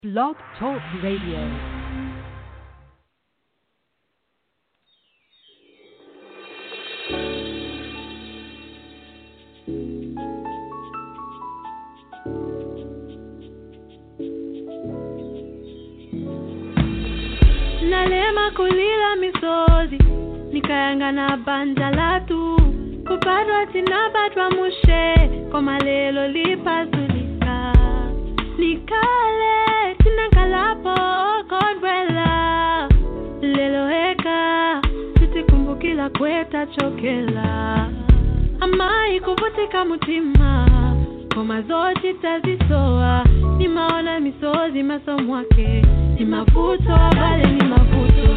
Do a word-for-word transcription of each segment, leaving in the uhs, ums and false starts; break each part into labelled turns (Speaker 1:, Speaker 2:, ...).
Speaker 1: Blog Talk Radio.
Speaker 2: Nalema kulila misozi nikayanga na banja latu kupadwa tinapatwa mushe kwa malelo lipazulika nikale tinakalapo kodwela lelo heka tutikumbukila kweta chokela amai kuvutika mutima koma zote tazisoa ni maona misozi masomwake ni mafuto bale ni mafuto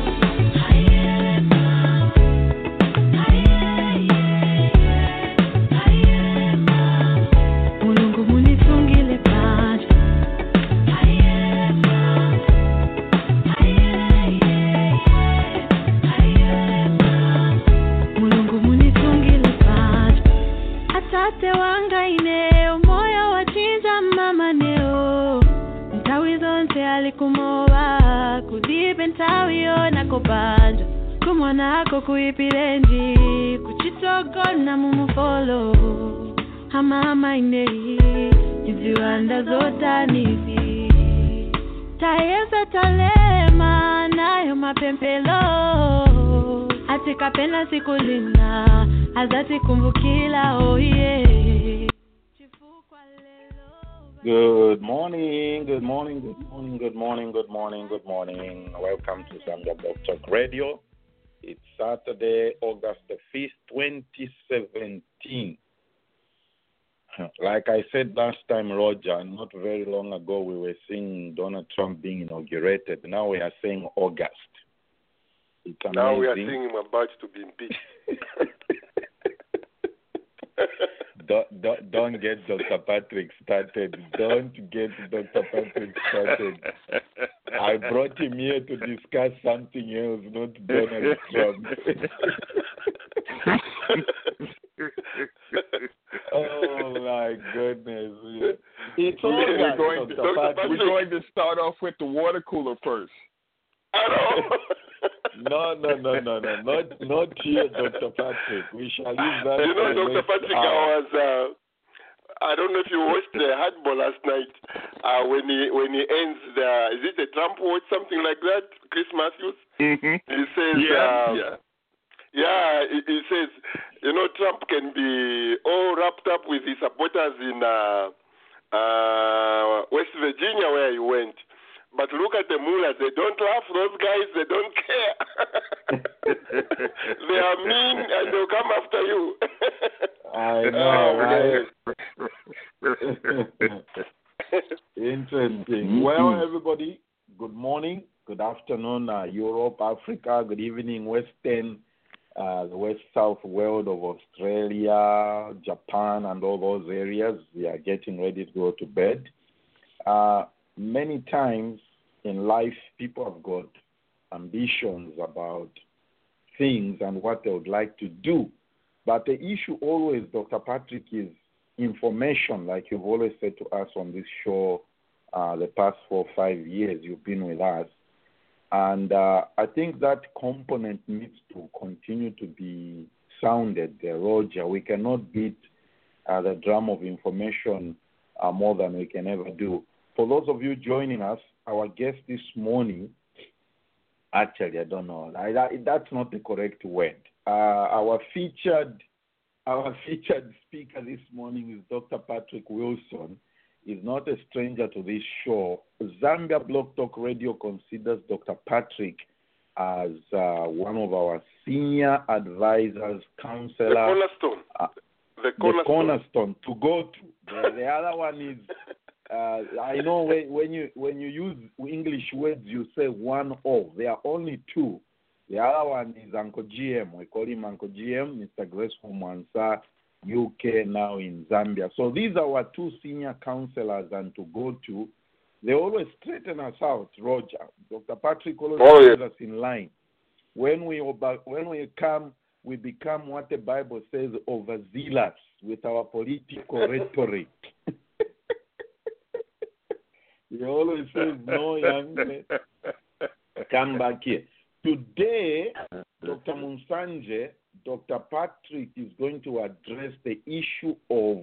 Speaker 2: Mulungu munitungile pacha Mulungu munitungile pacha atate wanga ineo moyo wachinja mama neo ntawi zonse alikumowa kudibe ntawiyo nakopanja kumwana ako kuipilenji kuchitogona mumufolo hamama inei iziwanda zotanizi tayeza talema nayo mapempelo atikapena sikulina azati kumbukila oye
Speaker 3: Good morning, good morning, good morning, good morning, good morning, good morning. Welcome to Zambia Blog Talk Radio. It's Saturday, August the fifth, twenty seventeen. Like I said last time, Roger, not very long ago, we were seeing Donald Trump being inaugurated. Now we are saying August. It's amazing.
Speaker 4: Now we are seeing him about to be impeached.
Speaker 3: Don't, don't, don't get Doctor Patrick started. Don't get Doctor Patrick started. I brought him here to discuss something else, not Donald Trump. Oh, my goodness. It's all
Speaker 4: we're,
Speaker 3: right,
Speaker 4: going to,
Speaker 3: Doctor Patrick.
Speaker 4: we're going to start off with the water cooler first.
Speaker 3: No, no, no, no, no, not not here, Doctor Patrick. We shall leave that.
Speaker 4: You know, Doctor Patrick, hour. I was. Uh, I don't know if you watched the hardball last night. Uh, when he when he ends the, is it the Trump watch, something like that? Chris Matthews.
Speaker 3: Mm-hmm.
Speaker 4: He says,
Speaker 3: yeah,
Speaker 4: uh,
Speaker 3: yeah,
Speaker 4: yeah. He, he says, you know, Trump can be all wrapped up with his supporters in uh, uh, West Virginia where he went. But look at the mullahs. They don't laugh. Those guys, they don't care. They are mean and they'll come after you.
Speaker 3: I know, right? Interesting. Well, everybody, good morning, good afternoon, uh, Europe, Africa, good evening, Western, uh, the West-South world of Australia, Japan, and all those areas. We are getting ready to go to bed. Uh, Many times in life, people have got ambitions about things and what they would like to do. But the issue always, Doctor Patrick, is information, like you've always said to us on this show uh, the past four or five years you've been with us. And uh, I think that component needs to continue to be sounded, uh, Roger. We cannot beat uh, the drum of information uh, more than we can ever do. For those of you joining us, our guest this morning, actually, I don't know, I, I, that's not the correct word. Uh, our featured our featured speaker this morning is Doctor Patrick Wilson. He's not a stranger to this show. Zambia Blog Talk Radio considers Doctor Patrick as uh, one of our senior advisors, counselor.
Speaker 4: The cornerstone.
Speaker 3: Uh,
Speaker 4: the cornerstone.
Speaker 3: The cornerstone to go to. The, the other one is... Uh, I know when, when you when you use English words, you say one of. There are only two. The other one is Uncle G M. We call him Uncle G M, Mister Graceful Mwansa, U K, now in Zambia. So these are our two senior counselors and to go to. They always straighten us out, Roger. Doctor Patrick always
Speaker 4: oh,
Speaker 3: puts
Speaker 4: yeah.
Speaker 3: us in line. When we when we come, we become what the Bible says, overzealous with our political rhetoric. He always says, no, young man, come back here. Today, Doctor Munsanje, Doctor Patrick is going to address the issue of,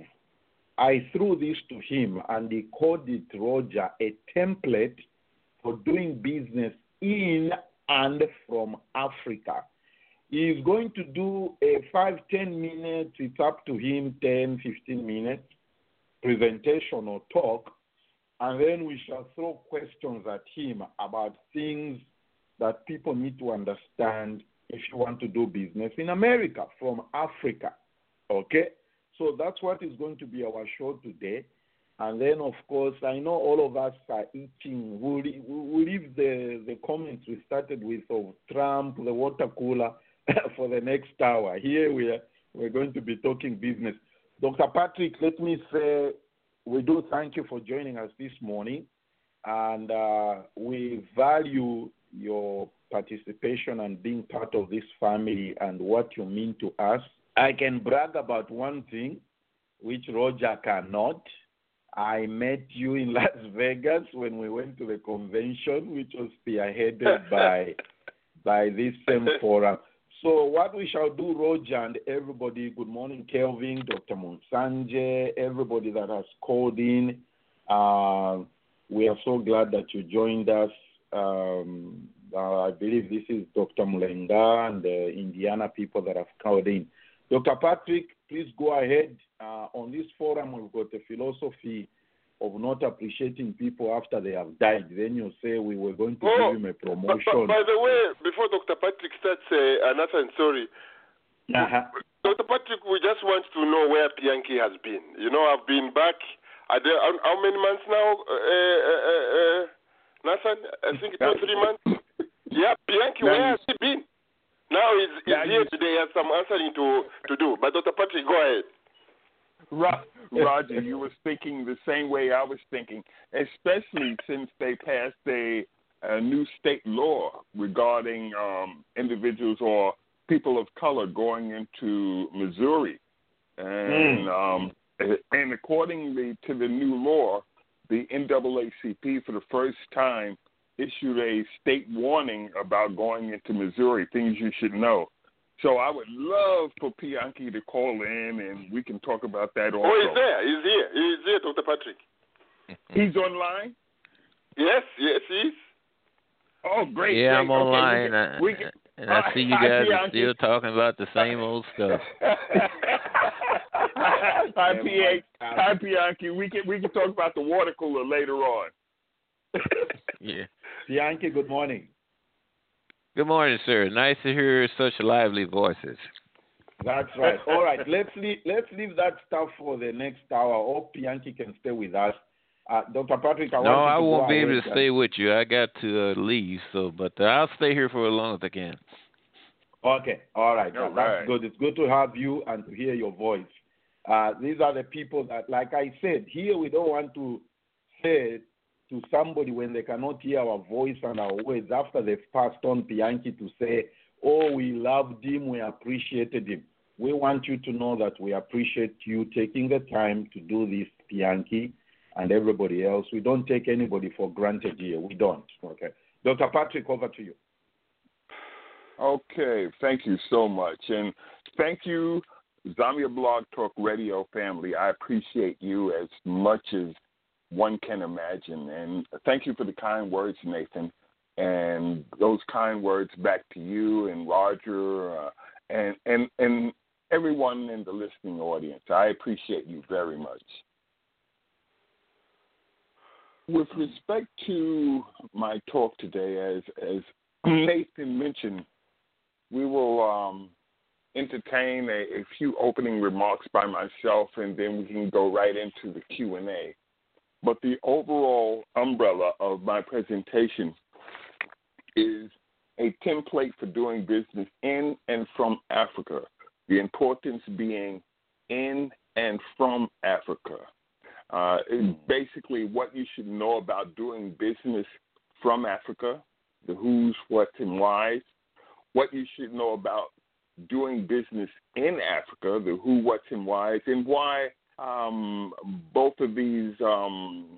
Speaker 3: I threw this to him and he called it, Roger, a template for doing business in and from Africa. He is going to do a five, ten minutes, it's up to him, ten, fifteen minutes, presentation or talk, and then we shall throw questions at him about things that people need to understand if you want to do business in America, from Africa, okay? So that's what is going to be our show today. And then, of course, I know all of us are eating. We'll, we'll leave the, the comments we started with of Trump, the water cooler, for the next hour. Here we are, we're going to be talking business. Doctor Patrick, let me say we do thank you for joining us this morning. And uh, we value your participation and being part of this family and what you mean to us. I can brag about one thing, which Roger cannot. I met you in Las Vegas when we went to the convention, which was spearheaded by by this same forum. So what we shall do, Roger and everybody, good morning, Kelvin, Doctor Munsanje, everybody that has called in. Uh, we are so glad that you joined us. Um, uh, I believe this is Doctor Mulenga and the Indiana people that have called in. Doctor Patrick, please go ahead. Uh, on this forum, we've got a philosophy of not appreciating people after they have died. Then you say we were going to
Speaker 4: oh,
Speaker 3: give him a promotion.
Speaker 4: But, but, by the way, before Doctor Patrick starts, uh, Nathan, sorry.
Speaker 3: Uh-huh. Doctor
Speaker 4: Patrick, we just want to know where Pianki has been. You know, I've been back. Are there, how, how many months now, uh, uh, uh, Nathan? I think it was three months. Yeah, Pianki, where has he been? Now he's, he's yeah, here today. He has some answering to, to do. But Doctor Patrick, go ahead.
Speaker 5: Roger, you were thinking the same way I was thinking, especially since they passed a, a new state law regarding um, individuals or people of color going into Missouri. And, mm. um, and accordingly to the new law, the N double A C P for the first time issued a state warning about going into Missouri, things you should know. So I would love for Pianki to call in, and we can talk about that also.
Speaker 4: Oh, he's there. He's here. He's here, Doctor Patrick.
Speaker 5: He's online?
Speaker 4: Yes, yes, he is.
Speaker 5: Oh, great.
Speaker 6: Yeah,
Speaker 5: great.
Speaker 6: I'm online. Okay, we can, we can, and I see you guys are still talking about the same old stuff.
Speaker 5: Hi, Pianki. Hi, Pianki. We can, we can talk about the water cooler later on.
Speaker 6: Yeah.
Speaker 3: Pianki, good morning.
Speaker 6: Good morning, sir. Nice to hear such lively voices.
Speaker 3: That's right. All right, let's leave, let's leave that stuff for the next hour. Or Pianki can stay with us. Uh, Doctor Patrick, I
Speaker 6: no,
Speaker 3: want
Speaker 6: I
Speaker 3: to
Speaker 6: won't be able to
Speaker 3: and...
Speaker 6: stay with you. I got to uh, leave, so but uh, I'll stay here for as long as I can.
Speaker 3: Okay, all right.
Speaker 5: All
Speaker 3: That's
Speaker 5: right.
Speaker 3: good. It's good to have you and to hear your voice. Uh, these are the people that, like I said, here we don't want to say to somebody when they cannot hear our voice and our words after they've passed on, Pianki, to say, oh, we loved him, we appreciated him. We want you to know that we appreciate you taking the time to do this, Pianki, and everybody else. We don't take anybody for granted here. We don't. Okay. Doctor Patrick, over to you.
Speaker 5: Okay. Thank you so much. And thank you, Zambia Blog Talk Radio family. I appreciate you as much as one can imagine. And thank you for the kind words, Nathan. And those kind words back to you and Roger uh, and, and, and everyone in the listening audience. I appreciate you very much. With respect to my talk today, as, as Nathan mentioned, we will um, entertain a, a few opening remarks by myself, and then we can go right into the Q and A. But the overall umbrella of my presentation is a template for doing business in and from Africa, the importance being in and from Africa. Uh, basically, what you should know about doing business from Africa, the who's, what's, and whys, what you should know about doing business in Africa, the who, what's, and whys, and why um, both of these um,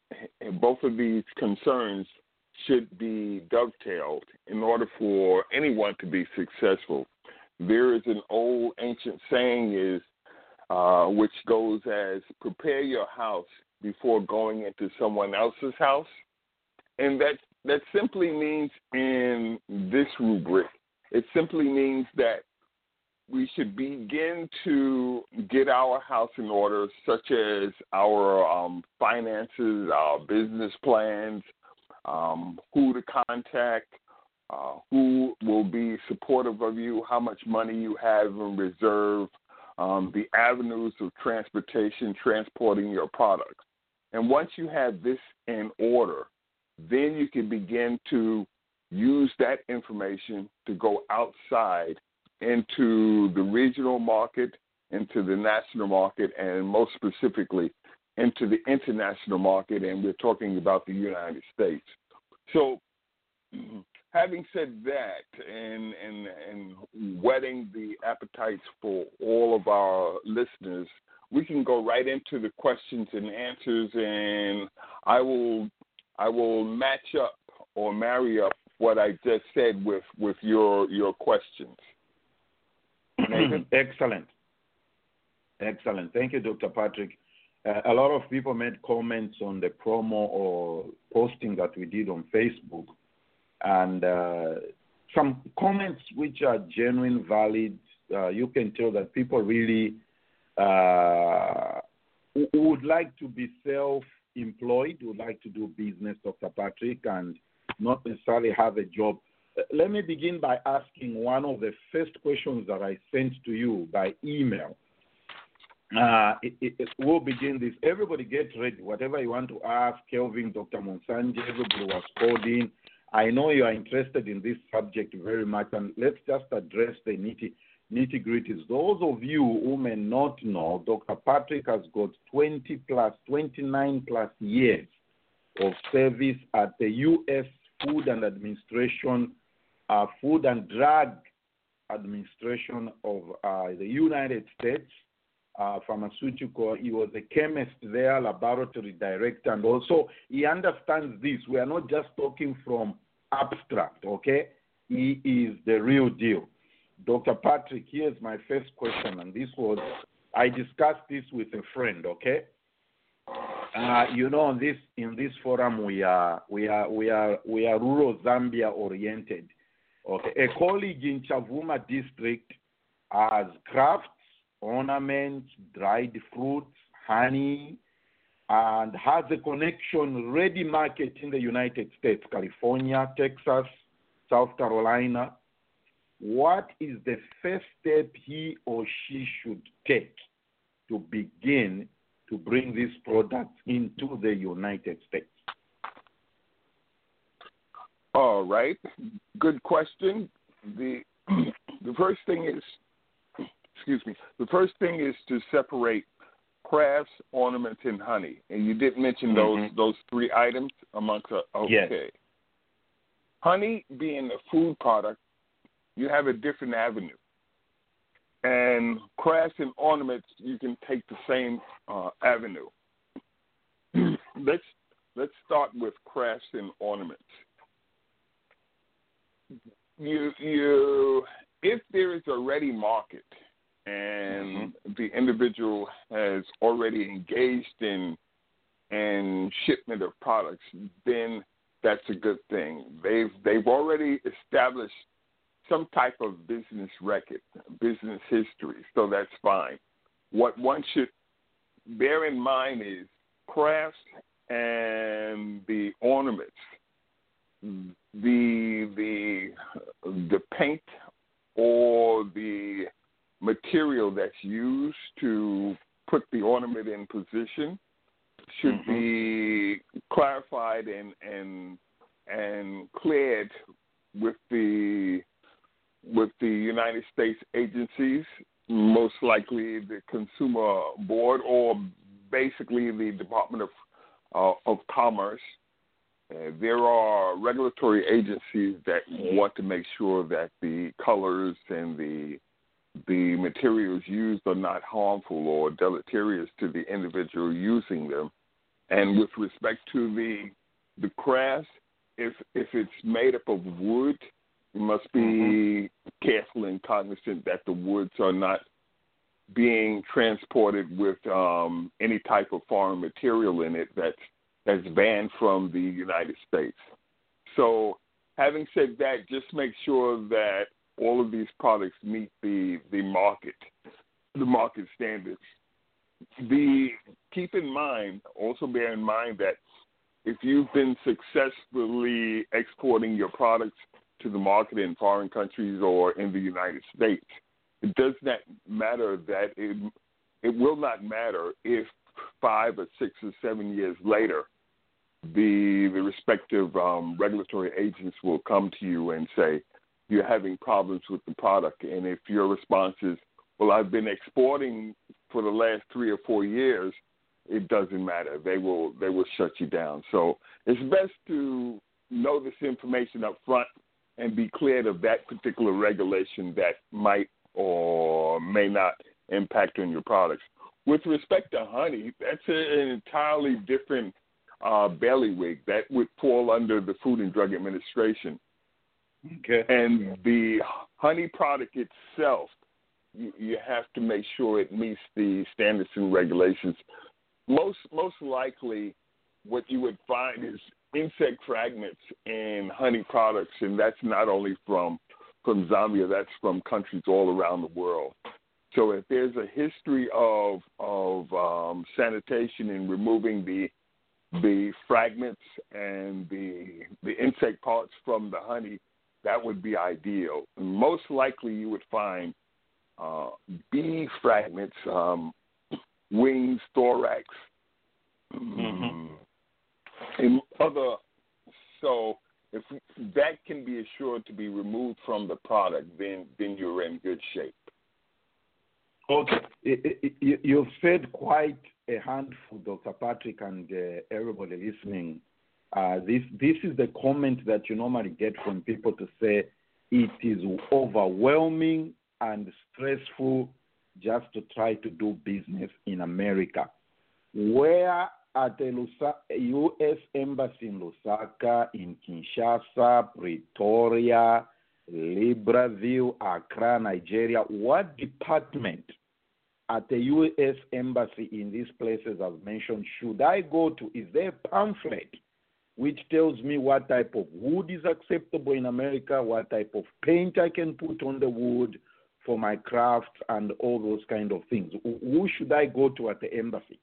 Speaker 5: both of these concerns should be dovetailed in order for anyone to be successful. There is an old ancient saying is, uh, which goes as, prepare your house before going into someone else's house. And that, that simply means in this rubric, it simply means that we should begin to get our house in order, such as our um, finances, our business plans, um, who to contact, uh, who will be supportive of you, how much money you have in reserve, um, the avenues of transportation, transporting your products. And once you have this in order, then you can begin to use that information to go outside into the regional market, into the national market, and most specifically into the international market, and we're talking about the United States. So having said that, and, and, and whetting the appetites for all of our listeners, we can go right into the questions and answers, and I will I will match up or marry up what I just said with, with your your questions.
Speaker 3: Nathan? Excellent. Excellent. Thank you, Doctor Patrick. Uh, a lot of people made comments on the promo or posting that we did on Facebook, and uh, some comments which are genuine, valid. Uh, you can tell that people really uh, would like to be self-employed, would like to do business, Doctor Patrick, and not necessarily have a job. Let me begin by asking one of the first questions that I sent to you by email. Uh, it, it, we'll begin this. Everybody get ready. Whatever you want to ask, Kelvin, Doctor Monsanje, everybody was called in. I know you are interested in this subject very much, and let's just address the nitty, nitty-gritties. Those of you who may not know, Doctor Patrick has got twenty plus, twenty-nine plus years of service at the U S Food and Administration Uh, Food and Drug Administration of uh, the United States, uh, pharmaceutical. He was a chemist there, laboratory director, and also he understands this. We are not just talking from abstract, okay? He is the real deal. Doctor Patrick, here's my first question, and this was, I discussed this with a friend, okay? Uh, you know, in this in this forum, we are we are we are we are rural Zambia oriented. Okay, a colleague in Chavuma district has crafts, ornaments, dried fruits, honey, and has a connection, ready market in the United States, California, Texas, South Carolina. What is the first step he or she should take to begin to bring these products into the United States?
Speaker 5: All right. Good question. The the first thing is, excuse me, the first thing is to separate crafts, ornaments, and honey. And you did mention those mm-hmm. those three items amongst a, okay.
Speaker 3: Yes.
Speaker 5: Honey being a food product, you have a different avenue. And crafts and ornaments, you can take the same uh, avenue. let's let's start with crafts and ornaments. You you if there is a ready market and mm-hmm. the individual has already engaged in in shipment of products, then that's a good thing. They've they've already established some type of business record, business history, so that's fine. What one should bear in mind is crafts and the ornaments, the the the paint or the material that's used to put the ornament in position should mm-hmm. be clarified and and and cleared with the with the United States agencies, most likely the Consumer Board or basically the Department of uh, of Commerce. Uh, there are regulatory agencies that want to make sure that the colors and the the materials used are not harmful or deleterious to the individual using them. And with respect to the the crafts, if if it's made up of wood, you must be mm-hmm. careful and cognizant that the woods are not being transported with um, any type of foreign material in it that's that's banned from the United States. So, having said that, just make sure that all of these products meet the the market, the market standards. The keep in mind, also bear in mind that if you've been successfully exporting your products to the market in foreign countries or in the United States, it does not matter that it it will not matter if five or six or seven years later the the respective um, regulatory agents will come to you and say you're having problems with the product, and if your response is, well, I've been exporting for the last three or four years, it doesn't matter. They will they will shut you down. So it's best to know this information up front and be cleared of that particular regulation that might or may not impact on your products. With respect to honey, that's an entirely different uh, bailiwick. That would fall under the Food and Drug Administration.
Speaker 3: Okay.
Speaker 5: And the honey product itself, you, you have to make sure it meets the standards and regulations. Most most likely, what you would find is insect fragments in honey products, and that's not only from from Zambia, that's from countries all around the world. So if there's a history of of um, sanitation and removing the the fragments and the the insect parts from the honey, that would be ideal. Most likely, you would find uh, bee fragments, um, wings, thorax, mm-hmm. and other. So if that can be assured to be removed from the product, then then you're in good shape.
Speaker 3: Okay, it, it, it, you've said quite a handful, Doctor Patrick, and uh, everybody listening. Uh, this this is the comment that you normally get from people to say it is overwhelming and stressful just to try to do business in America. Where at the U S Embassy in Lusaka, in Kinshasa, Pretoria, Libreville, Accra, Nigeria, what department at the U S Embassy in these places I've mentioned should I go to? Is there a pamphlet which tells me what type of wood is acceptable in America, what type of paint I can put on the wood for my craft, and all those kind of things? Who should I go to at the embassy?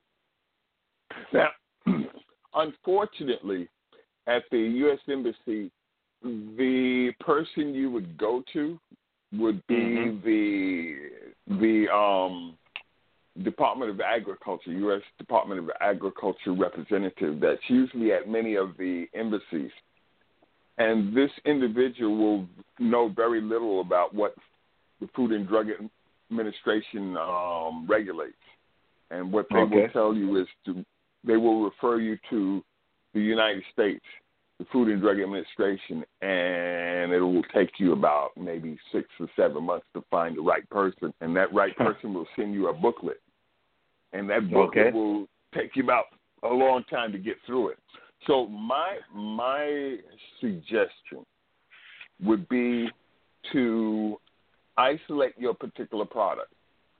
Speaker 5: Now, unfortunately, at the U S Embassy, the person you would go to would be mm-hmm. the the um, Department of Agriculture, U S Department of Agriculture representative. That's usually at many of the embassies. And this individual will know very little about what the Food and Drug Administration um, regulates. And what they okay. will tell you is to, they will refer you to the United States, the Food and Drug Administration, and it will take you about maybe six or seven months to find the right person. And that right person will send you a booklet. And that booklet okay. will take you about a long time to get through it. So my my suggestion would be to isolate your particular product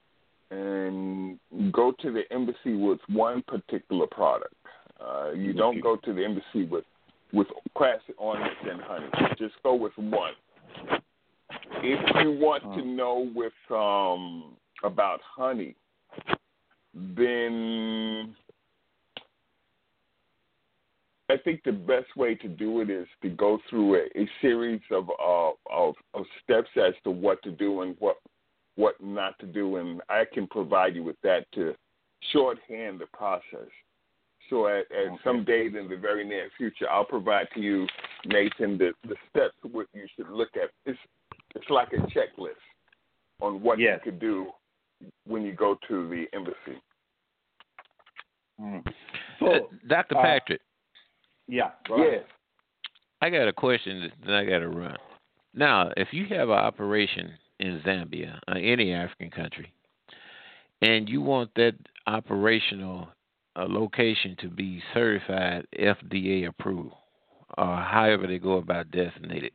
Speaker 5: and go to the embassy with one particular product. Uh, you don't go to the embassy with, with classic ornaments and honey. Just go with one. If you want to know with um, about honey, then I think the best way to do it is to go through a, a series of, uh, of of steps as to what to do and what what not to do, and I can provide you with that to shorthand the process. So at, at okay. some date in the very near future, I'll provide to you, Nathan, the, the steps what you should look at. It's it's like a checklist on what yes. you could do when you go to the embassy.
Speaker 3: Mm.
Speaker 6: So, uh, Doctor Uh, Patrick.
Speaker 3: Yeah.
Speaker 5: Yes.
Speaker 6: I got a question that I got to run. Now, if you have an operation in Zambia or any African country, and you want that operational a location to be certified F D A approved, or however they go about designated.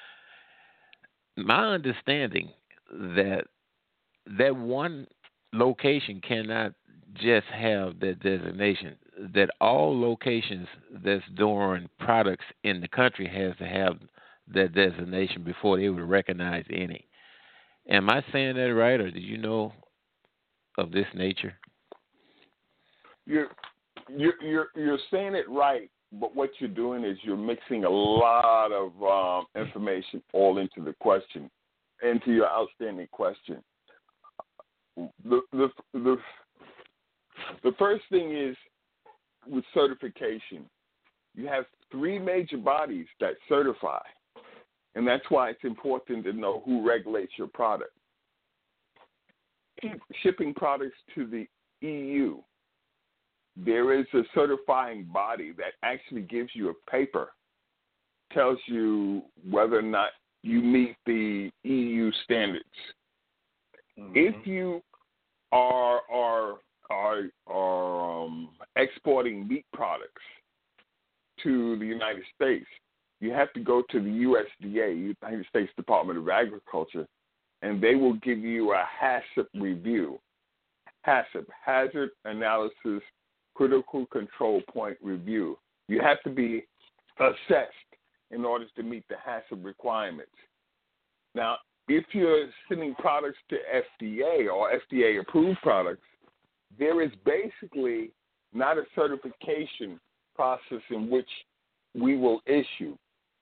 Speaker 6: My understanding that that one location cannot just have that designation, that all locations that's doing products in the country has to have that designation before they would recognize any. Am I saying that right, or do you know of this nature?
Speaker 5: You're, you're, you're, you're saying it right, but what you're doing is you're mixing a lot of um, information all into the question, into your outstanding question. The, the, the, the first thing is with certification, you have three major bodies that certify, and that's why it's important to know who regulates your product. Shipping products to the E U, there is a certifying body that actually gives you a paper, tells you whether or not you meet the E U standards. Mm-hmm. If you are are are, are um, exporting meat products to the United States, you have to go to the U S D A, United States Department of Agriculture, and they will give you a HACCP review. HACCP, Hazard Analysis Critical Control Point Review. You have to be assessed in order to meet the HACCP requirements. Now, if you're sending products to F D A or F D A-approved products, there is basically not a certification process in which we will issue.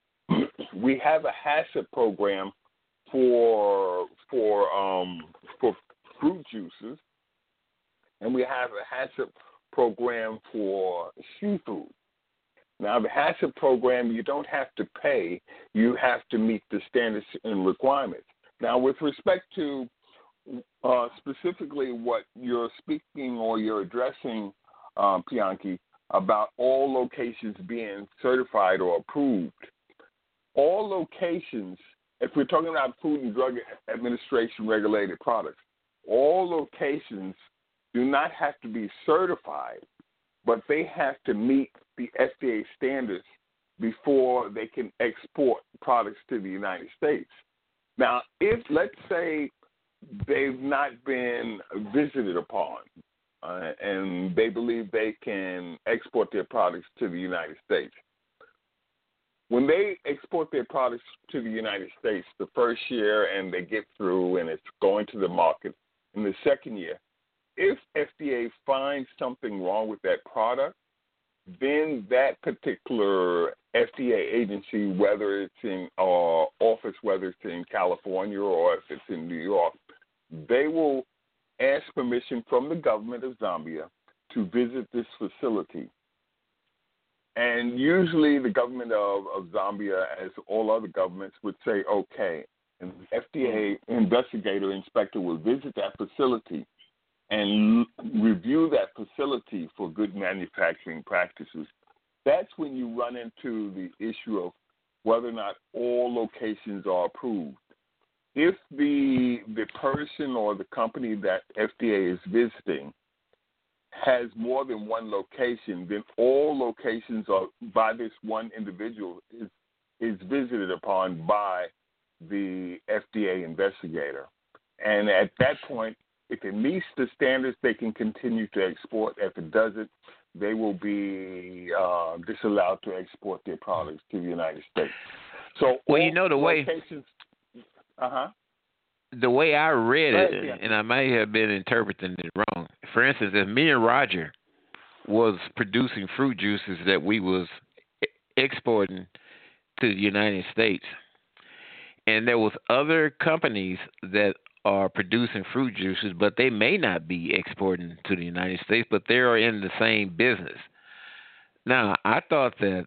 Speaker 5: We have a HACCP program for for um, for fruit juices, and we have a HACCP program for seafood. Now, the HACCP program, you don't have to pay. You have to meet the standards and requirements. Now, with respect to uh, specifically what you're speaking or you're addressing, um, Pianki, about all locations being certified or approved, all locations, if we're talking about Food and Drug Administration regulated products, all locations do not have to be certified, but they have to meet the F D A standards before they can export products to the United States. Now, if, let's say, they've not been visited upon uh, and they believe they can export their products to the United States, when they export their products to the United States the first year and they get through and it's going to the market, in the second year, if F D A finds something wrong with that product, then that particular F D A agency, whether it's in uh, office, whether it's in California or if it's in New York, they will ask permission from the government of Zambia to visit this facility. And usually the government of, of Zambia, as all other governments, would say, okay. And the F D A investigator, inspector will visit that facility and l- review that facility for good manufacturing practices. That's when you run into the issue of whether or not all locations are approved. If the the person or the company that F D A is visiting has more than one location, then all locations are by this one individual is is visited upon by the F D A investigator. And at that point, if it meets the standards, they can continue to export. If it doesn't, they will be uh, disallowed to export their products to the United States. So,
Speaker 6: well, you know the way.
Speaker 5: Uh huh.
Speaker 6: The way I read it,
Speaker 5: right, yeah.
Speaker 6: and I may have been interpreting it wrong. For instance, if me and Roger was producing fruit juices that we was exporting to the United States, and there was other companies that are producing fruit juices, but they may not be exporting to the United States, but they are in the same business. Now, I thought that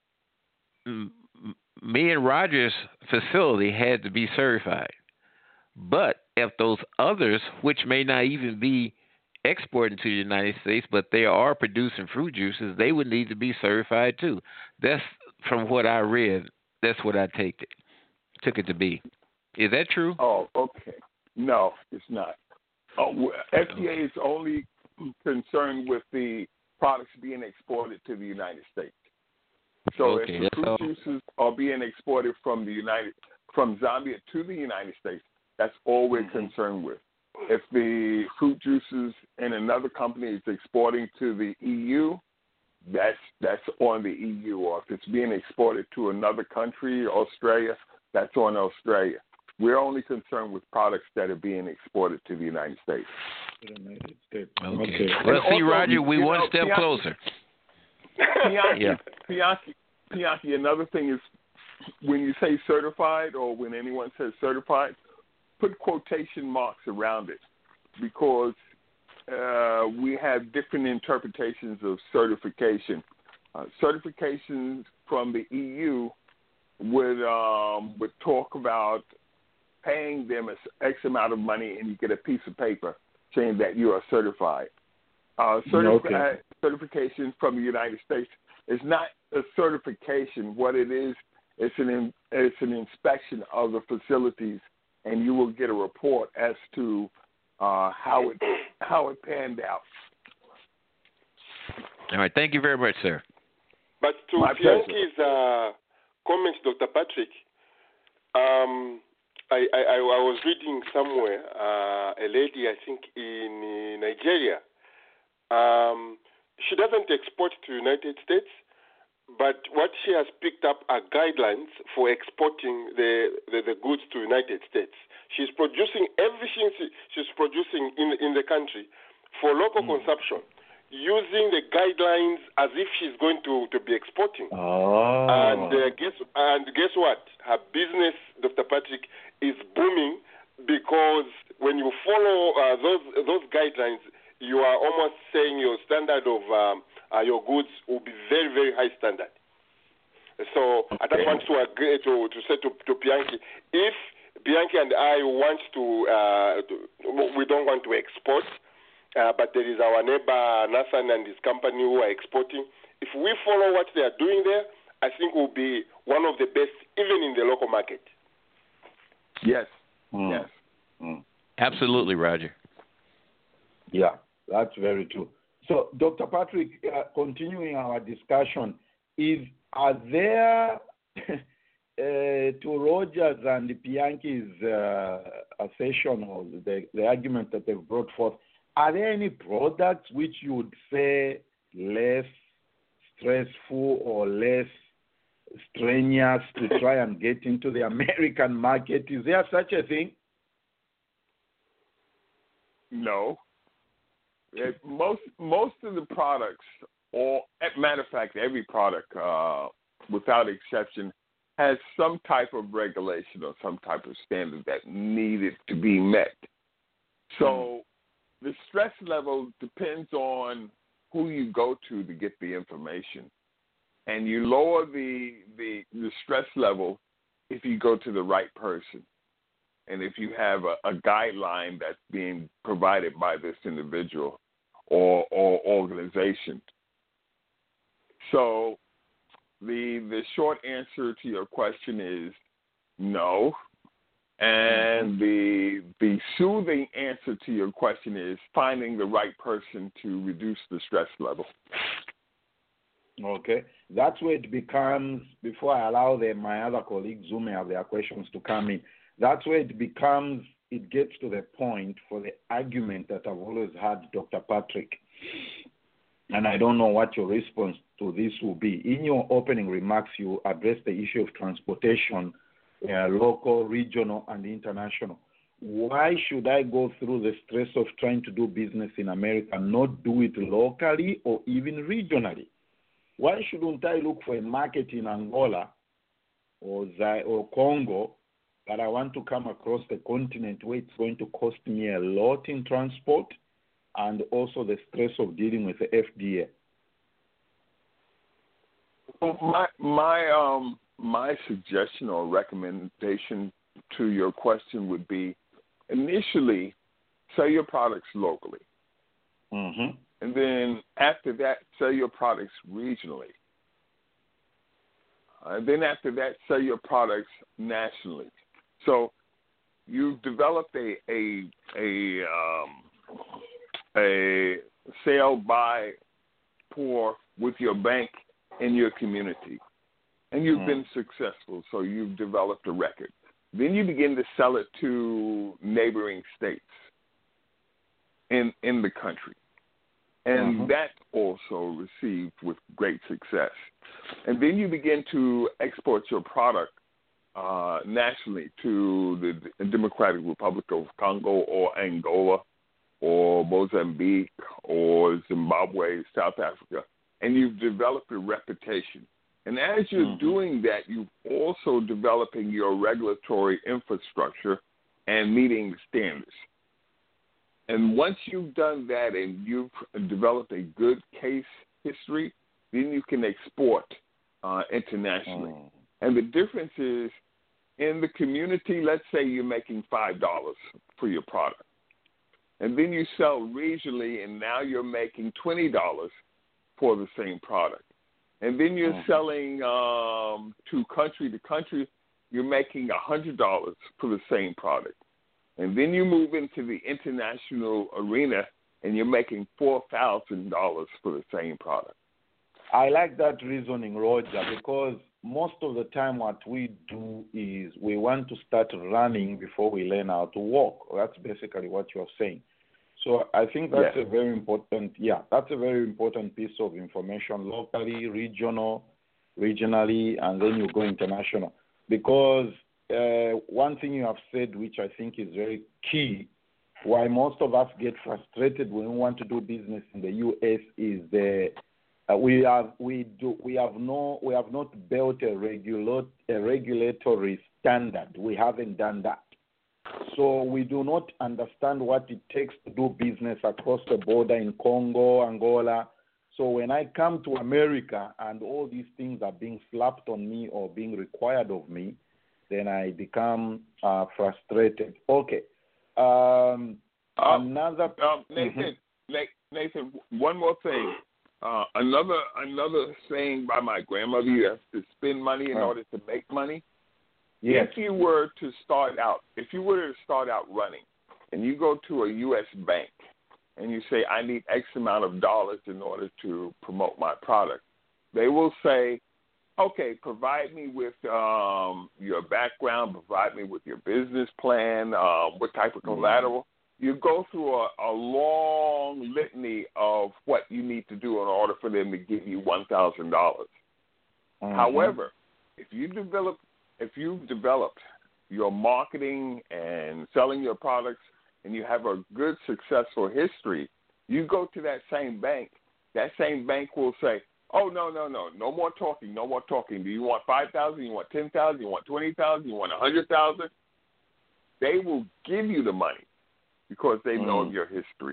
Speaker 6: m- me and Roger's facility had to be certified. But if those others, which may not even be exporting to the United States, but they are producing fruit juices, they would need to be certified too. That's from what I read. That's what I take it, took it to be. Is that true?
Speaker 5: Oh, okay. No, it's not. Oh, F D A is only concerned with the products being exported to the United States. So
Speaker 6: Okay,
Speaker 5: if the fruit
Speaker 6: all.
Speaker 5: juices are being exported from the United from Zambia to the United States, that's all we're
Speaker 3: Mm-hmm.
Speaker 5: concerned with. If the fruit juices in another company is exporting to the E U, that's that's on the E U. Or if it's being exported to another country, Australia, that's on Australia. We're only concerned with products that are being exported to the United States.
Speaker 3: United States.
Speaker 6: Okay.
Speaker 3: Okay.
Speaker 6: Well,
Speaker 5: And
Speaker 6: see,
Speaker 5: also,
Speaker 6: Roger, we
Speaker 5: you
Speaker 6: one
Speaker 5: know,
Speaker 6: step
Speaker 5: Bianchi-
Speaker 6: closer.
Speaker 5: Bianchi,
Speaker 6: Yeah.
Speaker 5: Bianchi, Bianchi, another thing is when you say certified or when anyone says certified, put quotation marks around it because uh, we have different interpretations of certification. Uh, certifications from the E U would um, would talk about paying them X amount of money and you get a piece of paper saying that you are certified. Uh, certif-
Speaker 3: Okay.
Speaker 5: uh, certification from the United States is not a certification. What it is, it's an in, it's an inspection of the facilities, and you will get a report as to uh, how it how it panned out.
Speaker 6: All right. Thank you very much, sir.
Speaker 4: But to
Speaker 5: My pleasure.
Speaker 4: Bianchi's uh, comments, Doctor Patrick, um, I, I, I was reading somewhere uh, a lady, I think in uh, Nigeria. Um, she doesn't export to United States, but what she has picked up are guidelines for exporting the, the, the goods to United States. She's producing everything she, she's producing in, in the country for local mm. consumption, using the guidelines as if she's going to, to be exporting.
Speaker 3: Oh.
Speaker 4: And uh, guess and guess what? Her business, Doctor Patrick, is booming because when you follow uh, those those guidelines, you are almost saying your standard of um, uh, your goods will be very, very high standard. So okay. I just want to agree to, to say to, to Bianchi, if Bianchi and I want to, uh, to we don't want to export, uh, but there is our neighbor Nathan and his company who are exporting. If we follow what they are doing there, I think we'll be one of the best, even in the local market.
Speaker 5: Yes.
Speaker 3: Mm.
Speaker 5: Yes.
Speaker 3: Mm.
Speaker 6: Absolutely, Roger.
Speaker 3: Yeah, that's very true. So, Doctor Patrick, uh, continuing our discussion, is are there uh, to Rogers and Bianchi's uh, assertion or the, the argument that they've brought forth, are there any products which you would say less stressful or less strenuous to try and get into the American market? Is there such a thing?
Speaker 5: No. It, most most of the products, or matter of fact, every product, uh, without exception, has some type of regulation or some type of standard that needed to be met. So mm. the stress level depends on who you go to to get the information, and you lower the the, the stress level if you go to the right person. And if you have a, a guideline that's being provided by this individual or, or organization. So the the short answer to your question is no. And the the soothing answer to your question is finding the right person to reduce the stress level.
Speaker 3: Okay. That's where it becomes, before I allow them, my other colleagues who may have their questions to come in, that's where it becomes, it gets to the point for the argument that I've always had, Doctor Patrick, and I don't know what your response to this will be. In your opening remarks, you addressed the issue of transportation, uh, local, regional, and international. Why should I go through the stress of trying to do business in America and not do it locally or even regionally? Why shouldn't I look for a market in Angola or Z- or Congo, but I want to come across the continent where it's going to cost me a lot in transport and also the stress of dealing with the F D A?
Speaker 5: Well, my my um my suggestion or recommendation to your question would be, initially, sell your products locally,
Speaker 3: Mm-hmm.
Speaker 5: and then after that, sell your products regionally. And then after that, sell your products nationally. So you've developed a a a um, a sale by rapport with your bank in your community, and you've
Speaker 3: Mm.
Speaker 5: been successful, so you've developed a record. Then you begin to sell it to neighboring states in in the country. And
Speaker 3: Mhm.
Speaker 5: that also received with great success. And then you begin to export your product uh, nationally to the Democratic Republic of Congo or Angola or Mozambique or Zimbabwe, South Africa, and you've developed a reputation. And as you're
Speaker 3: Mhm.
Speaker 5: doing that, you're also developing your regulatory infrastructure and meeting standards. And once you've done that and you've developed a good case history, then you can export uh, internationally.
Speaker 3: Mm.
Speaker 5: And the difference is in the community, let's say you're making five dollars for your product. And then you sell regionally, and now you're making twenty dollars for the same product. And then you're
Speaker 3: Mm.
Speaker 5: selling um, to country to country, you're making one hundred dollars for the same product. And then you move into the international arena, and you're making four thousand dollars for the same product.
Speaker 3: I like that reasoning, Roger, because most of the time what we do is we want to start running before we learn how to walk. That's basically what you're saying. So I think that's
Speaker 5: Yes.
Speaker 3: a very important, yeah, that's a very important piece of information locally, regional, regionally, and then you go international. Because uh, one thing you have said, which I think is very key, why most of us get frustrated when we want to do business in the U S is the uh, we have we do we have no we have not built a regular a regulatory standard. We haven't done that. So we do not understand what it takes to do business across the border in Congo, Angola. So when I come to America and all these things are being slapped on me or being required of me, then I become uh, frustrated. Okay. Um,
Speaker 5: Um,
Speaker 3: another
Speaker 5: um, Nathan,
Speaker 3: Mhm.
Speaker 5: Nathan, one more thing. Uh, another another saying by my grandmother: you have to spend money in
Speaker 3: Oh.
Speaker 5: order to make money.
Speaker 3: Yes.
Speaker 5: If you were to start out, if you were to start out running, and you go to a U S bank, and you say, I need X amount of dollars in order to promote my product, they will say, okay, provide me with um, your background, provide me with your business plan, uh, what type of collateral. You go through a, a long litany of what you need to do in order for them to give you one thousand dollars.
Speaker 3: Mhm.
Speaker 5: However, if you develop, if you've developed your marketing and selling your products, and you have a good, successful history, you go to that same bank. That same bank will say, "Oh no, no, no, no more talking, no more talking. Do you want five thousand? You want ten thousand? You want twenty thousand? You want a hundred thousand?" They will give you the money because they know
Speaker 3: Mm.
Speaker 5: your history.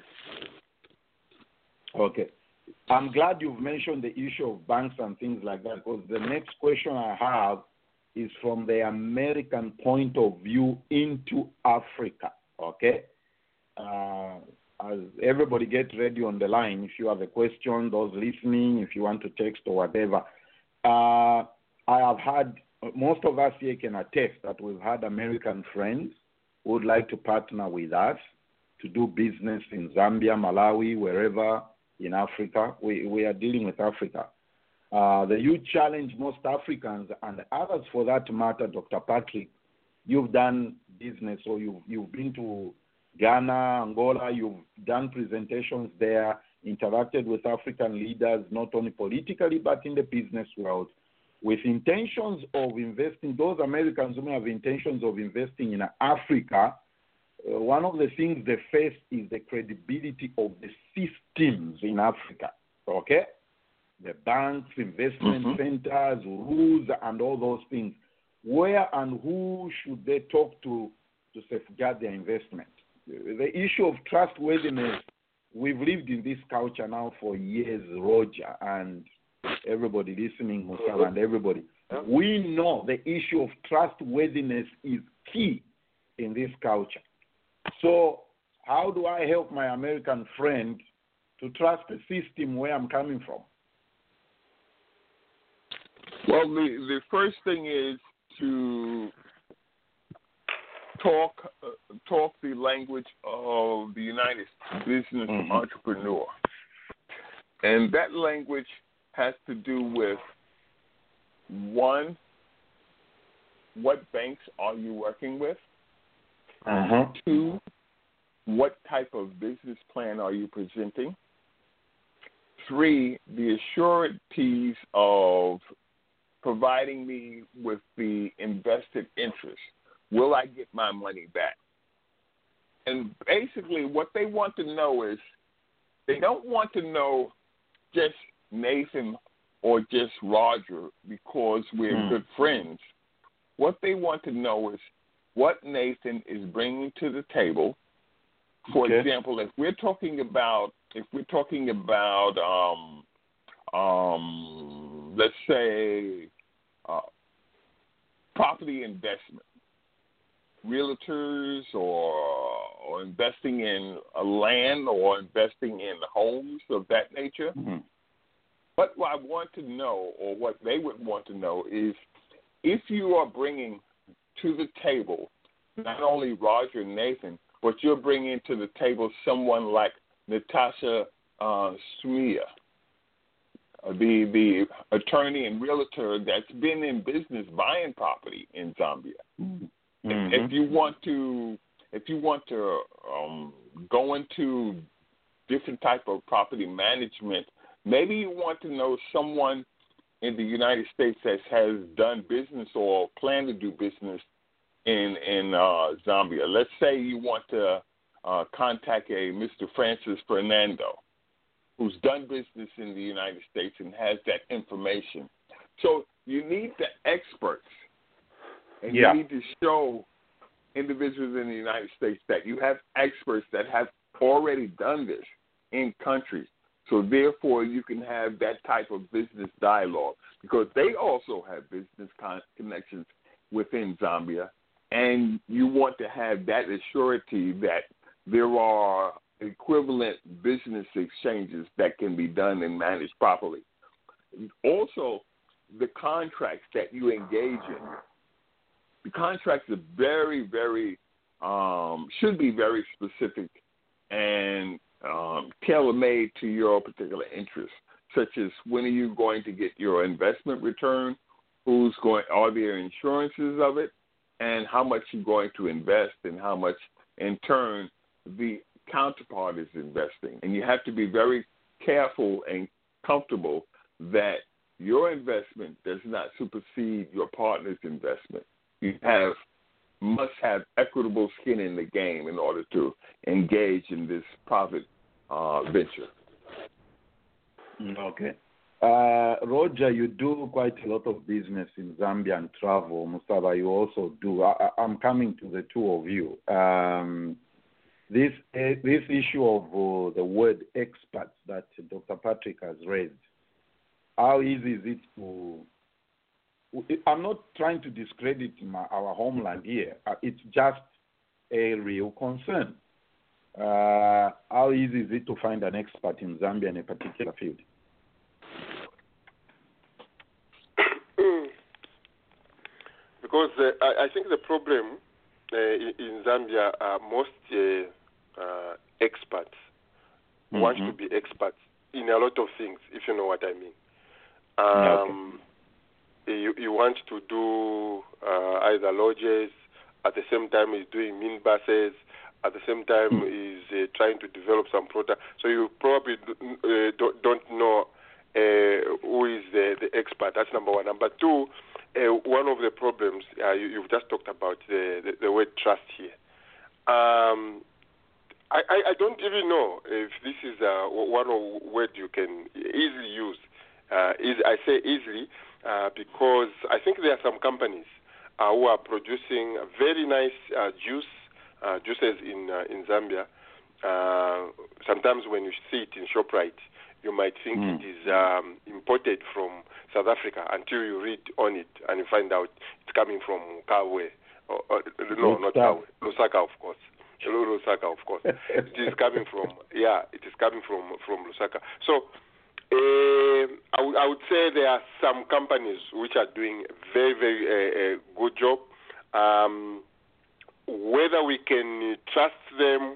Speaker 3: Okay. I'm glad you've mentioned the issue of banks and things like that, because the next question I have is from the American point of view into Africa. Okay. Uh, as everybody get ready on the line, if you have a question, those listening, if you want to text or whatever. Uh, I have had, most of us here can attest that we've had American friends who would like to partner with us to do business in Zambia, Malawi, wherever in Africa. We, we are dealing with Africa. Uh, the huge challenge most Africans and others for that matter, Doctor Patrick, you've done business or you've, you've been to Ghana, Angola, you've done presentations there, interacted with African leaders, not only politically, but in the business world, with intentions of investing. Those Americans who may have intentions of investing in Africa, uh, one of the things they face is the credibility of the systems in Africa, okay? The banks, investment
Speaker 5: Mhm.
Speaker 3: centers, rules, and all those things. Where and who should they talk to to safeguard their investment? The issue of trustworthiness, we've lived in this culture now for years, Roger, and everybody listening, Musawa, and everybody. We know the issue of trustworthiness is key in this culture. So how do I help my American friend to trust the system where I'm coming from?
Speaker 5: Well, the, the first thing is to talk uh, talk the language of the United States business
Speaker 3: Mhm.
Speaker 5: entrepreneur. And that language has to do with, one, what banks are you working with?
Speaker 3: Uh-huh.
Speaker 5: Two, what type of business plan are you presenting? Three, the assurances of providing me with the invested interest. Will I get my money back? And basically what they want to know is, they don't want to know just Nathan or just Roger because we're mm. good friends. What they want to know is what Nathan is bringing to the table. For okay. example, if we're talking about, if we're talking about, um, um, let's say, uh, property investment, realtors or, or investing in a land or investing in homes of that nature. Mm-hmm. What I want to know, or what they would want to know, is if you are bringing to the table not only Roger and Nathan, but you're bringing to the table someone like Natasha uh, Smia, the the attorney and realtor that's been in business buying property in Zambia. Mm-hmm. If, if you want to, if you want to um, go into different type of property management, maybe you want to know someone in the United States that has done business or plan to do business in in uh, Zambia. Let's say you want to uh, contact a Mister Francis Fernando, who's done business in the United States and has that information. So you need the experts, and yeah. you need to show individuals in the United States that you have experts that have already done this in countries. So therefore, you can have that type of business dialogue, because they also have business con- connections within Zambia, and you want to have that assurity that there are equivalent business exchanges that can be done and managed properly. Also, the contracts that you engage in, the contracts are very, very, um, should be very specific and um, tailor-made to your particular interests, such as when are you going to get your investment return, who's going, are there insurances of it, and how much you're going to invest and how much, in turn, the counterpart is investing. And you have to be very careful and comfortable that your investment does not supersede your partner's investment. You have must have equitable skin in the game in order to engage in this profit uh, venture.
Speaker 3: Okay. Uh, Roger, you do quite a lot of business in Zambia and travel. Musaba, you also do. I, I'm coming to the two of you. Um, this uh, this issue of uh, the word experts that Doctor Patrick has raised, how easy is it to... I'm not trying to discredit my, our homeland here. Uh, it's just a real concern. Uh, how easy is it to find an expert in Zambia in a particular field?
Speaker 4: Because uh, I, I think the problem uh, in, in Zambia are most uh, uh, experts mm-hmm. want to be experts in a lot of things, if you know what I mean. Um, okay. You, you want to do uh, either lodges, at the same time he's doing minibuses, at the same time mm. he's uh, trying to develop some product. So you probably uh, don't, don't know uh, who is the, the expert. That's number one. Number two, uh, one of the problems, uh, you, you've just talked about the, the, the word trust here. Um, I, I, I don't even know if this is uh, one of word you can easily use. Uh, easy, I say easily uh, because I think there are some companies uh, who are producing very nice uh, juice, uh, juices in uh, in Zambia. Uh, sometimes when you see it in ShopRite, you might think mm. it is um, imported from South Africa until you read on it and you find out it's coming from Kawe. Or, or, no, not Kawe. Lusaka, of course. Lusaka, of course. It is coming from, yeah, it is coming from, from Lusaka. So, Uh, I, w- I would say there are some companies which are doing a very, very uh, uh, good job. Um, whether we can trust them,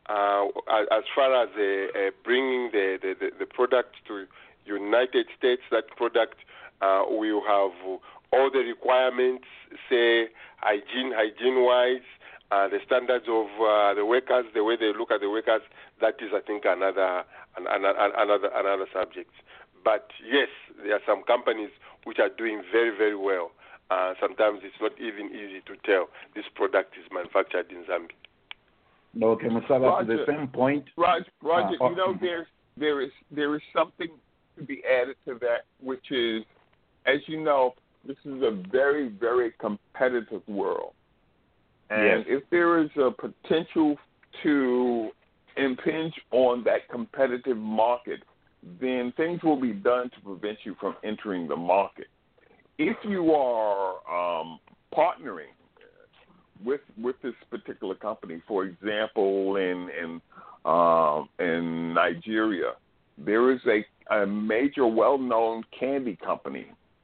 Speaker 4: uh, as far as uh, uh, bringing the, the, the, the product to United States. That product uh, will have all the requirements, say hygiene, hygiene-wise, uh, the standards of uh, the workers, the way they look at the workers. That is, I think, another another another, another subject. But yes, there are some companies which are doing very, very well. Uh, sometimes it's not even easy to tell this product is manufactured in Zambia.
Speaker 3: Okay, Musala, to the same point.
Speaker 5: Roger, Roger
Speaker 3: uh,
Speaker 5: you know, there's, there is there is something to be added to that, which is, as you know, this is a very, very competitive world. And
Speaker 3: yes.
Speaker 5: if there is a potential to impinge on that competitive market, then things will be done to prevent you from entering the market. If you are um, partnering with with this particular company, for example, in in um, in Nigeria, there is a, a major, well-known candy company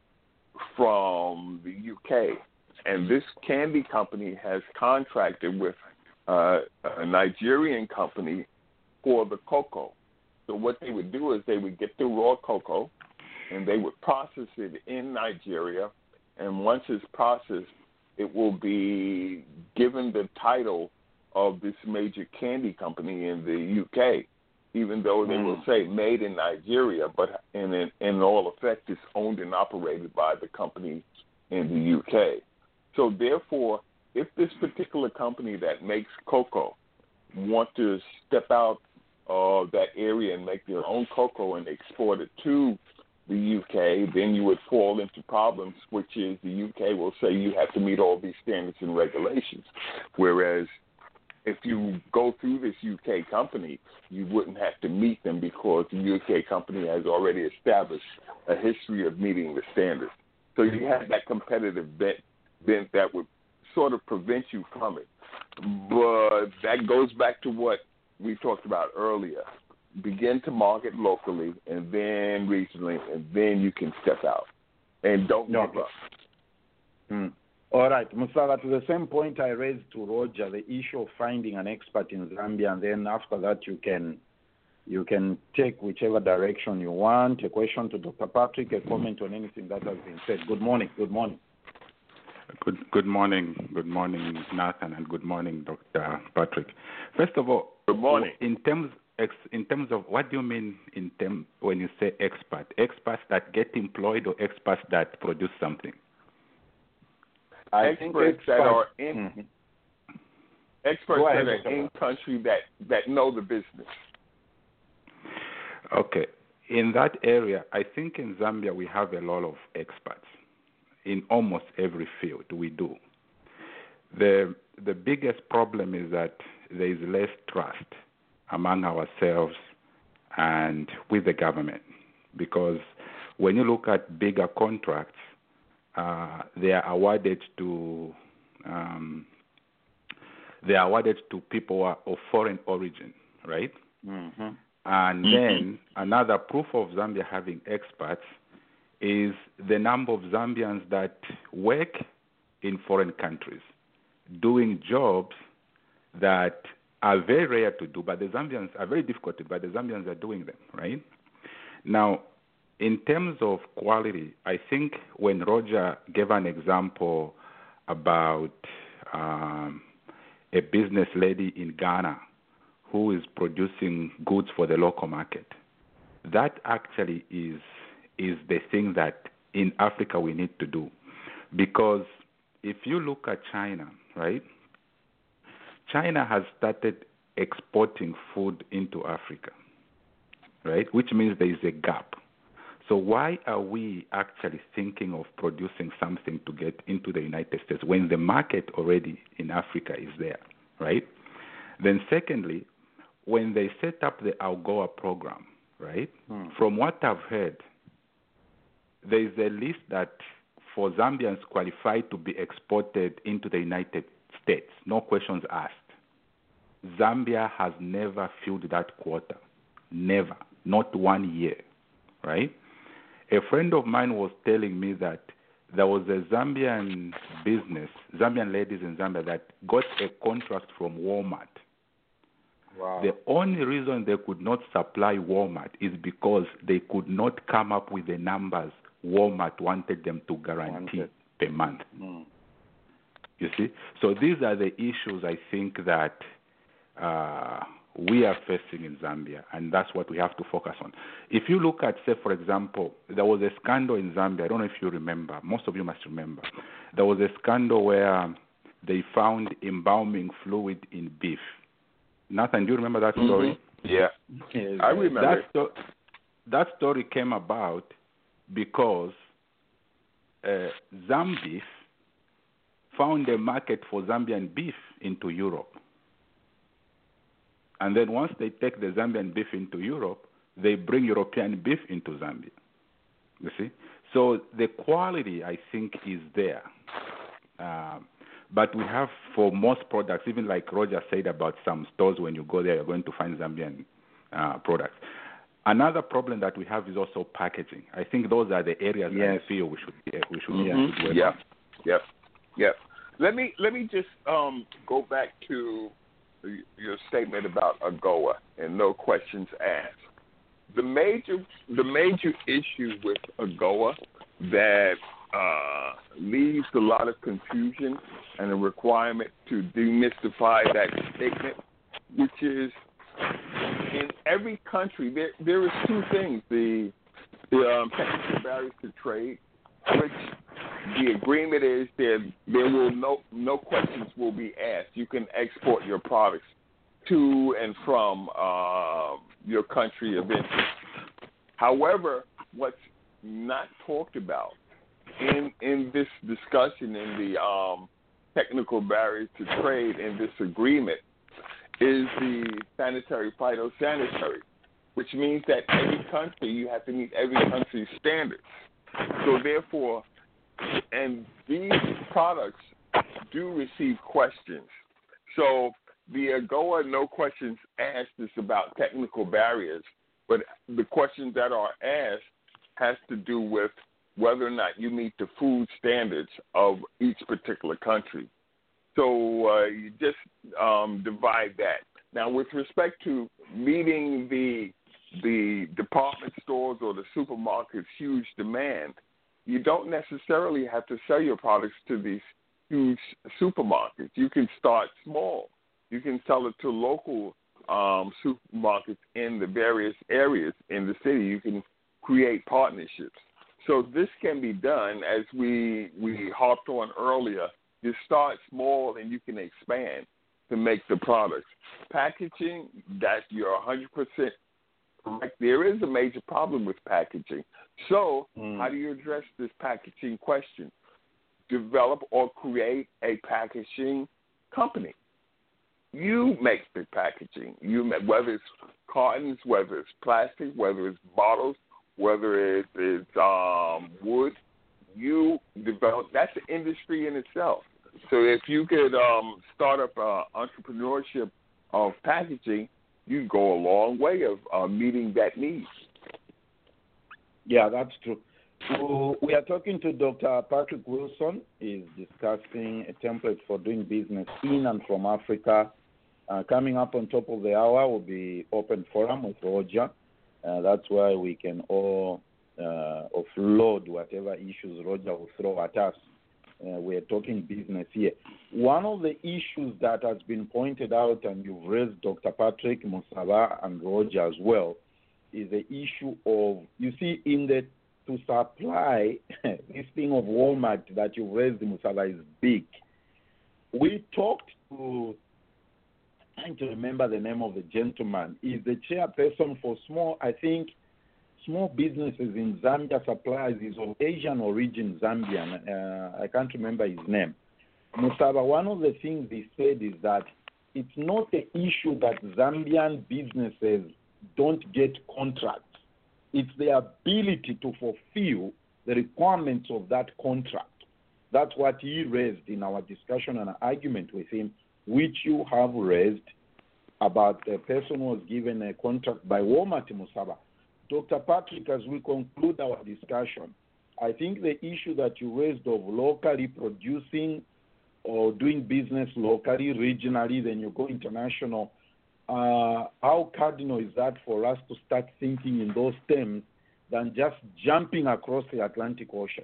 Speaker 5: from the U K, and this candy company has contracted with uh, a Nigerian company for the cocoa. So what they would do is they would get the raw cocoa, and they would process it in Nigeria, and once it's processed, it will be given the title of this major candy company in the U K, even though they mm. will say made in Nigeria, but in, in, in all effect, it's owned and operated by the company in the U K. So therefore, if this particular company that makes cocoa want to step out of that area and make their own cocoa and export it to the U K, then you would fall into problems, which is the U K will say you have to meet all these standards and regulations. Whereas if you go through this U K company, you wouldn't have to meet them because the U K company has already established a history of meeting the standards. So you have that competitive bent, bent that would sort of prevent you from it. But that goes back to what we talked about earlier. Begin to market locally and then regionally, and then you can step out. And don't
Speaker 3: no,
Speaker 5: give up.
Speaker 3: Hmm. All right, Musala, to the same point I raised to Roger, the issue of finding an expert in Zambia, and then after that you can you can take whichever direction you want. A question to Doctor Patrick, a comment on anything that has been said. Good morning. Good morning.
Speaker 7: Good, good morning. Good morning, Nathan, and good morning, Doctor Patrick. First of all,
Speaker 5: good morning.
Speaker 7: In terms in terms of what do you mean in term when you say expert? Experts that get employed or experts that produce something?
Speaker 3: I
Speaker 5: experts
Speaker 3: think experts
Speaker 5: that are in
Speaker 3: mm-hmm.
Speaker 5: experts
Speaker 3: ahead,
Speaker 5: that are in country that, that know the business.
Speaker 7: Okay. In that area, I think in Zambia we have a lot of experts. In almost every field we do. The the biggest problem is that there is less trust among ourselves and with the government, because when you look at bigger contracts, uh, they are awarded to um, they are awarded to people of foreign origin, right?
Speaker 3: Mm-hmm.
Speaker 7: And
Speaker 3: mm-hmm.
Speaker 7: then another proof of Zambia having experts is the number of Zambians that work in foreign countries doing jobs that are very rare to do, but the Zambians are very difficult to do, but the Zambians are doing them, right? Now, in terms of quality, I think when Roger gave an example about um, a business lady in Ghana who is producing goods for the local market, that actually is is the thing that in Africa we need to do. Because if you look at China, right, China has started exporting food into Africa, right, which means there is a gap. So why are we actually thinking of producing something to get into the United States when the market already in Africa is there, right? Then secondly, when they set up the ALGOA program, right, hmm. from what I've heard, there is a list that for Zambians qualified to be exported into the United States, no questions asked. Zambia has never filled that quota, never, not one year, right? A friend of mine was telling me that there was a Zambian business, Zambian ladies in Zambia that got a contract from Walmart
Speaker 3: Wow.
Speaker 7: The only reason they could not supply Walmart is because they could not come up with the numbers Walmart wanted them to guarantee
Speaker 3: Wanted.
Speaker 7: per month.
Speaker 3: Mm.
Speaker 7: You see? So these are the issues I think that uh, we are facing in Zambia, and that's what we have to focus on. If you look at, say, for example, there was a scandal in Zambia. I don't know if you remember. Most of you must remember. There was a scandal where they found embalming fluid in beef. Nathan, do you remember that story?
Speaker 5: Mm-hmm. Yeah,
Speaker 3: Yes,
Speaker 5: I remember.
Speaker 7: That, sto- that story came about because uh, Zambeef found a market for Zambian beef into Europe. And then once they take the Zambian beef into Europe, they bring European beef into Zambia. You see? So the quality, I think, is there. Um, but we have, for most products, even like Roger said about some stores, when you go there, you're going to find Zambian uh, products. Another problem that we have is also packaging. I think those are the areas
Speaker 3: Yes.
Speaker 7: that I feel we should be, we should
Speaker 5: Mm-hmm.
Speaker 7: be work
Speaker 5: Yep,
Speaker 7: on.
Speaker 5: yep, yep. Let me let me just um, go back to your statement about AGOA and no questions asked. The major the major issue with AGOA that uh, leaves a lot of confusion and a requirement to demystify that statement, which is in every country there there is two things: the the um, technical barriers to trade, which the agreement is that there will no no questions will be asked. You can export your products to and from uh, your country of interest. However, what's not talked about in in this discussion in the um, technical barriers to trade in this agreement is the sanitary phytosanitary, which means that every country, you have to meet every country's standards. So therefore, and these products do receive questions. So the AGOA no questions asked is about technical barriers, but the questions that are asked has to do with whether or not you meet the food standards of each particular country. So uh, you just um, divide that. Now, with respect to meeting the the department stores or the supermarkets' huge demand, you don't necessarily have to sell your products to these huge supermarkets. You can start small. You can sell it to local um, supermarkets in the various areas in the city. You can create partnerships. So this can be done, as we we harped on earlier. You start small and you can expand to make the products. Packaging, that you're one hundred percent correct. There is a major problem with packaging. So mm. how do you address this packaging question? Develop or create a packaging company. You make the packaging. You make, whether it's cartons, whether it's plastic, whether it's bottles, whether it is um, wood, you develop. That's an industry in itself. So if you could um, start up uh, entrepreneurship of packaging, you go a long way of uh, meeting that need.
Speaker 3: Yeah, that's true. So we are talking to Doctor Patrick Wilson. He's discussing a template for doing business in and from Africa. Uh, coming up on top of the hour will be open forum with Roger. Uh, that's why we can all uh, offload whatever issues Roger will throw at us. Uh, we're talking business here. One of the issues that has been pointed out, and you've raised Doctor Patrick, Musaba, and Roger as well, is the issue of, you see, in the to supply this thing of Walmart that you raised, Musaba, is big. We talked to, trying to remember the name of the gentleman, is the chairperson for small, I think, small businesses in Zambia suppliers is of Asian origin, Zambian. Uh, I can't remember his name. Musaba, one of the things he said is that it's not the issue that Zambian businesses don't get contracts. It's the ability to fulfill the requirements of that contract. That's what he raised in our discussion and argument with him, which you have raised about the person who was given a contract by Walmart, Musaba. Doctor Patrick, as we conclude our discussion, I think the issue that you raised of locally producing or doing business locally, regionally, then you go international, uh, how cardinal is that for us to start thinking in those terms than just jumping across the Atlantic Ocean?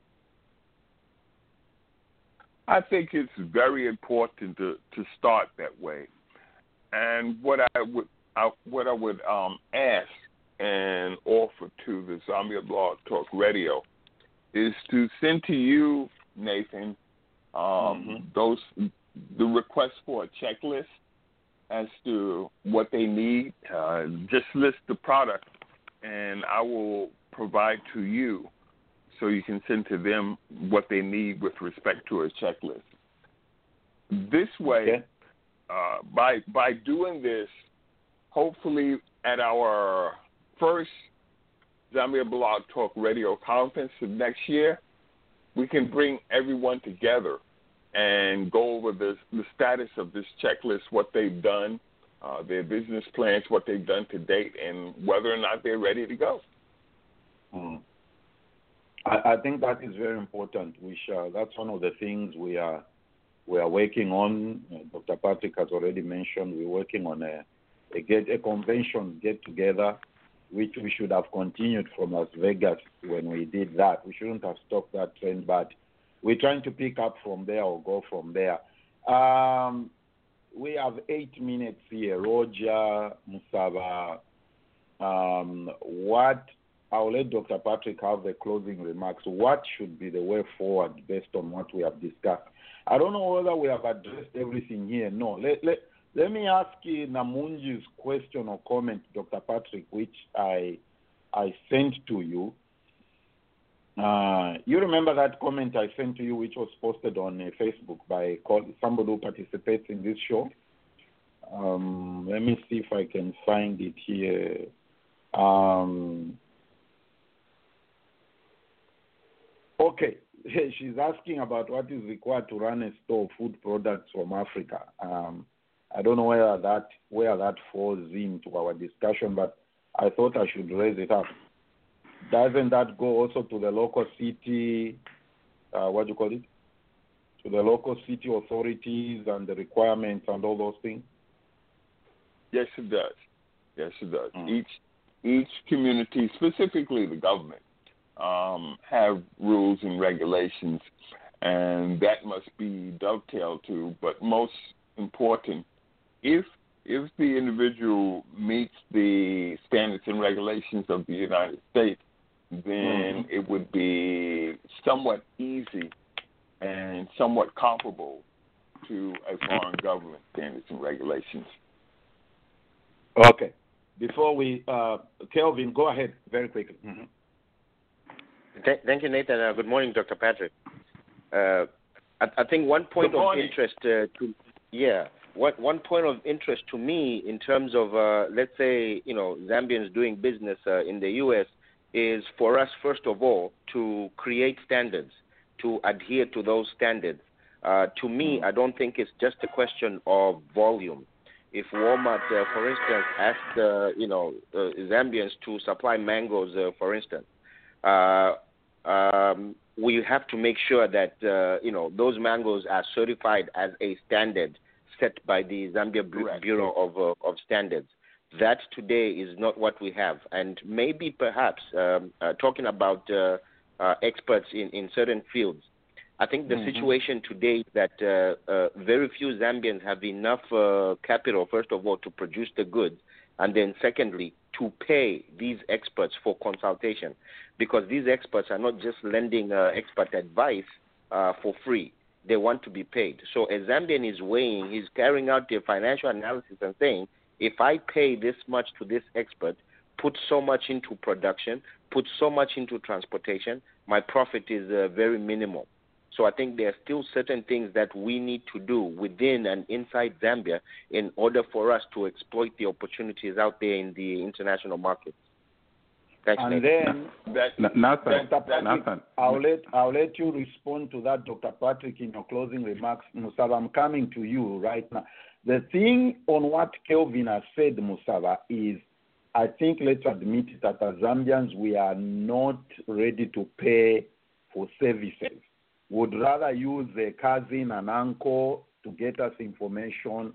Speaker 5: I think it's very important to, to start that way. And what I would I, what I would um, ask and offer to the Zambia Blog Talk Radio is to send to you, Nathan, um, mm-hmm. those the request for a checklist as to what they need. Uh, just list the product, and I will provide to you so you can send to them what they need with respect to a checklist. This way, okay. uh, by by doing this, hopefully at our first Zambia Blog Talk Radio conference of next year, we can bring everyone together and go over the, the status of this checklist, what they've done, uh, their business plans, what they've done to date, and whether or not they're ready to go.
Speaker 3: Mm. I, I think that is very important. We shall, that's one of the things we are we are working on. Uh, Doctor Patrick has already mentioned we're working on a a, get, a convention get together, which we should have continued from Las Vegas when we did that. We shouldn't have stopped that trend, but we're trying to pick up from there or go from there. Um, we have eight minutes here. Roger, Musaba, um, what, I'll let Doctor Patrick have the closing remarks. What should be the way forward based on what we have discussed? I don't know whether we have addressed everything here. No, let, let, let me ask you Namunji's question or comment, Doctor Patrick, which I I sent to you. Uh, you remember that comment I sent to you, which was posted on uh, Facebook by somebody who participates in this show? Um, let me see if I can find it here. Um, okay, she's asking about what is required to run a store of food products from Africa. Um, I don't know where that where that falls into our discussion, but I thought I should raise it up. Doesn't that go also to the local city, uh, what do you call it? To the local city authorities and the requirements and all those things?
Speaker 5: Yes, it does. Yes, it does.
Speaker 3: Mm.
Speaker 5: Each each community, specifically the government, um, have rules and regulations, and that must be dovetailed to. But most important, if if the individual meets the standards and regulations of the United States, then mm-hmm. it would be somewhat easy and somewhat comparable to a foreign government standards and regulations.
Speaker 3: Okay. Before we, uh, Kelvin, go ahead very quickly. Mm-hmm.
Speaker 8: Th- thank you, Nathan. Uh, good morning, Doctor Patrick. Uh, I, I think one point of interest uh, to, yeah, What, one point of interest to me in terms of, uh, let's say, you know, Zambians doing business uh, in the U S is for us, first of all, to create standards, to adhere to those standards. Uh, to me, I don't think it's just a question of volume. If Walmart, uh, for instance, asked, uh, you know, uh, Zambians to supply mangoes, uh, for instance, uh, um, we have to make sure that, uh, you know, those mangoes are certified as a standard set by the Zambia Correct. Bureau of uh, of Standards. That today is not what we have. And maybe perhaps um, uh, talking about uh, uh, experts in, in certain fields, I think the mm-hmm. situation today is that uh, uh, very few Zambians have enough uh, capital, first of all, to produce the goods, and then secondly, to pay these experts for consultation, because these experts are not just lending uh, expert advice uh, for free. They want to be paid. So a Zambian is weighing, he's carrying out their financial analysis and saying, if I pay this much to this expert, put so much into production, put so much into transportation, my profit is uh, very minimal. So I think there are still certain things that we need to do within and inside Zambia in order for us to exploit the opportunities out there in the international market. Thanks,
Speaker 3: and
Speaker 8: Nathan.
Speaker 3: then, that,
Speaker 7: Nathan,
Speaker 3: Doctor Patrick,
Speaker 7: Nathan.
Speaker 3: I'll let I'll let you respond to that, Doctor Patrick, in your closing remarks. Musaba, I'm coming to you right now. The thing on what Kelvin has said, Musaba, is I think let's admit that as Zambians we are not ready to pay for services. Would rather use a cousin and uncle to get us information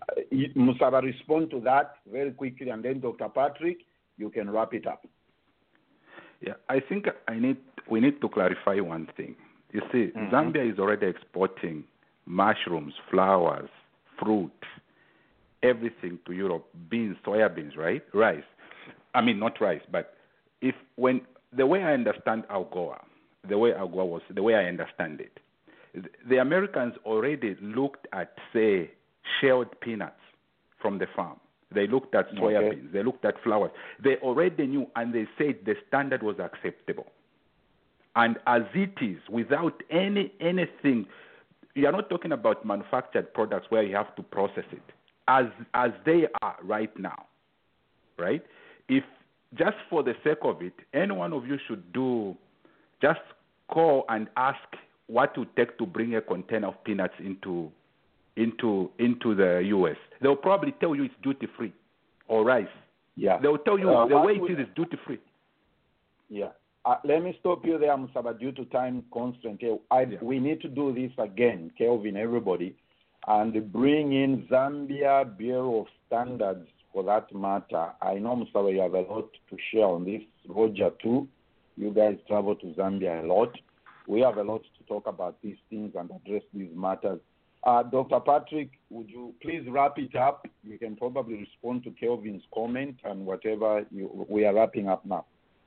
Speaker 3: Musaba, respond to that very quickly, and then Doctor Patrick, you can wrap it up.
Speaker 7: Yeah, I think I need we need to clarify one thing. You see, mm-hmm. Zambia is already exporting mushrooms, flowers, fruit, everything to Europe, beans, soya beans, right? Rice. I mean, not rice, but if when the way I understand AGOA, the way AGOA was, the way I understand it, the Americans already looked at, say, shelled peanuts from the farm. They looked at soya okay. beans. They looked at flowers. They already knew, and they said the standard was acceptable. And as it is, without any anything, you are not talking about manufactured products where you have to process it. As as they are right now, right? If just for the sake of it, any one of you should do, just call and ask what it would take to bring a container of peanuts into into into the U S. They'll probably tell you it's duty free, or rice.
Speaker 3: Yeah.
Speaker 7: They'll tell you uh, the way it is is duty free.
Speaker 3: Yeah. Uh, let me stop you there, Musaba, due to time constraint. I, yeah. We need to do this again, Kelvin, everybody, and bring in Zambia Bureau of Standards for that matter. I know, Musaba, you have a lot to share on this. Roger, too. You guys travel to Zambia a lot. We have a lot to talk about these things and address these matters. Uh, Doctor Patrick, would you please wrap it up? You can probably respond to Kelvin's comment and whatever you, we are wrapping up now.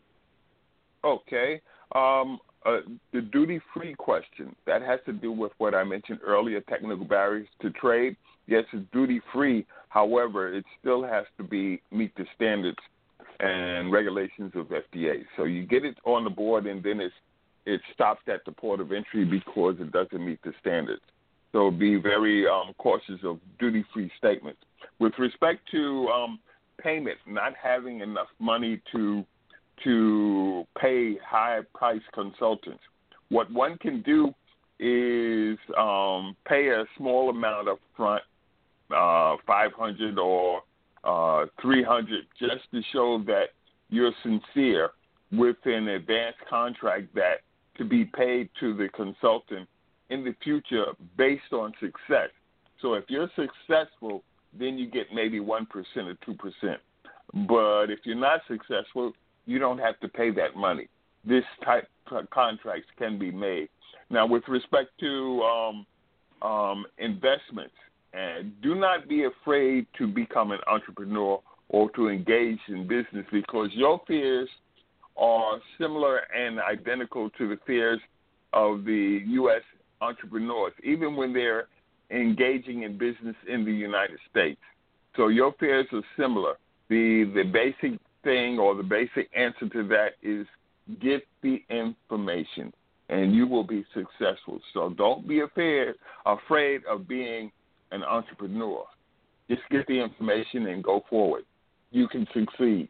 Speaker 5: Okay. Um, uh, the duty-free question, that has to do with what I mentioned earlier, technical barriers to trade. Yes, it's duty-free. However, it still has to be meet the standards and regulations of F D A. So you get it on the board, and then it's, it stops at the port of entry because it doesn't meet the standards. So be very um, cautious of duty-free statements. With respect to um, payment, not having enough money to to pay high-priced consultants, what one can do is um, pay a small amount up front, uh, five hundred dollars or uh, three hundred dollars, just to show that you're sincere with an advance contract that to be paid to the consultant in the future based on success. So if you're successful, then you get maybe one percent or two percent. But if you're not successful, you don't have to pay that money. This type of contracts can be made. Now, with respect to um, um, investments, and do not be afraid to become an entrepreneur or to engage in business, because your fears are similar and identical to the fears of the U S entrepreneurs, even when they're engaging in business in the United States. So your fears are similar. The the basic thing or the basic answer to that is get the information and you will be successful. So don't be afraid, afraid of being an entrepreneur. Just get the information and go forward. You can succeed.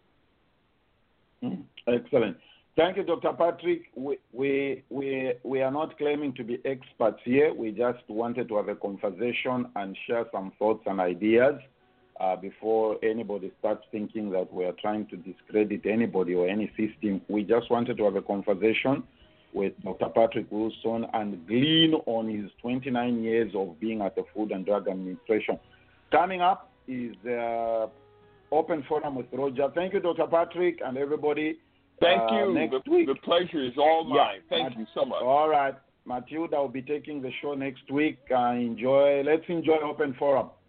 Speaker 3: Mm, excellent. Thank you, Doctor Patrick. We, we, we, we are not claiming to be experts here. We just wanted to have a conversation and share some thoughts and ideas uh, before anybody starts thinking that we are trying to discredit anybody or any system. We just wanted to have a conversation with Doctor Patrick Wilson and glean on his twenty-nine years of being at the Food and Drug Administration. Coming up is the Open Forum with Roger. Thank you, Doctor Patrick, and everybody.
Speaker 5: Thank
Speaker 3: uh,
Speaker 5: you.
Speaker 3: Next
Speaker 5: the,
Speaker 3: week.
Speaker 5: the pleasure is all mine. Yeah. Thank Mat- you so much.
Speaker 3: All right. Matilda will be taking the show next week. Uh, enjoy. Let's enjoy Open Forum.